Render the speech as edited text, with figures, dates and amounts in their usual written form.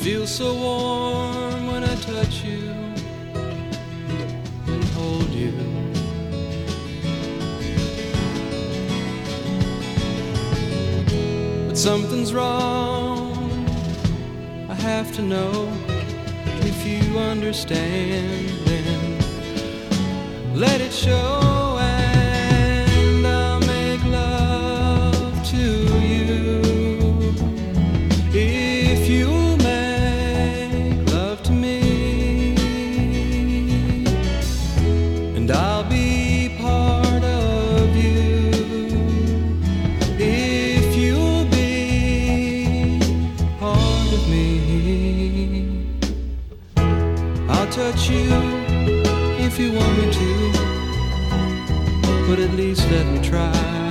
Feels so warm when I touch you and hold you. But something's wrong, I have to know. If you understand, then let it show. And I'll make love to you if you make love to me. And I'll be part of you if you'll be part of me. I'll touch you if you want me to, but at least let me try.